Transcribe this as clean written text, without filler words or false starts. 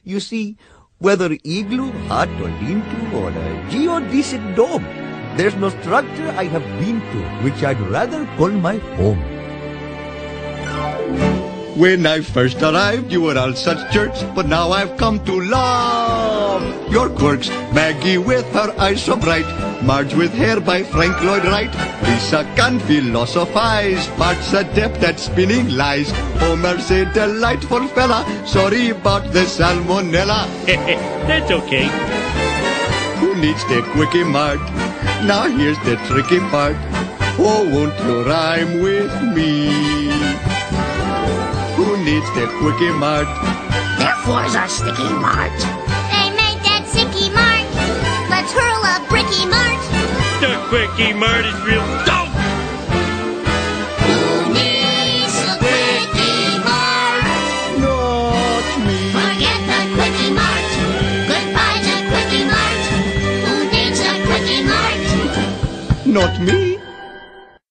You see, whether igloo, hut, or lean-to, or a geodesic dome, there's no structure I have been to which I'd rather call my home. When I first arrived, you were all such jerks, but now I've come to love your quirks. Maggie with her eyes so bright, Marge with hair by Frank Lloyd Wright, Lisa can philosophize, Bart's adept at spinning lies, Homer's a delightful fella, sorry about the salmonella. That's okay. Who needs the quickie mart? Now here's the tricky part. Oh, won't you rhyme with me? Who needs the quickie mart? Therefores our sticky mart. They made that sicky mart. Let's hurl a bricky mart. The quickie mart is real dope. Who needs a quickie mart? Not me. Forget the quickie mart. Goodbye to quickie mart. Who needs a quickie mart? Not me.